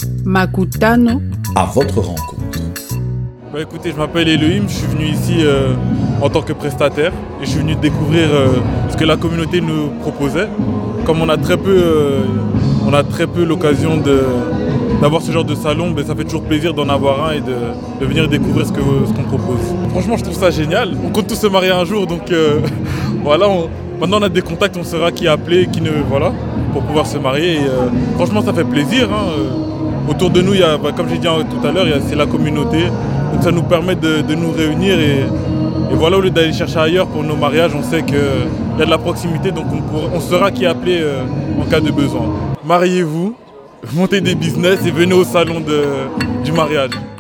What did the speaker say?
Makutano. À votre rencontre. Écoutez, je m'appelle Elohim, je suis venu ici en tant que prestataire et je suis venu découvrir ce que la communauté nous proposait. Comme on a très peu l'occasion d'avoir ce genre de salon, ça fait toujours plaisir d'en avoir un et de venir découvrir ce qu'on propose. Franchement, je trouve ça génial. On compte tous se marier un jour, donc voilà. Maintenant, on a des contacts, on saura qui appeler, pour pouvoir se marier. Et, franchement, ça fait plaisir. Autour de nous, il y a, comme j'ai dit tout à l'heure, c'est la communauté. Donc ça nous permet de nous réunir et voilà, au lieu d'aller chercher ailleurs pour nos mariages, on sait qu'il y a de la proximité, donc on saura qui appeler en cas de besoin. Mariez-vous, montez des business et venez au salon du mariage.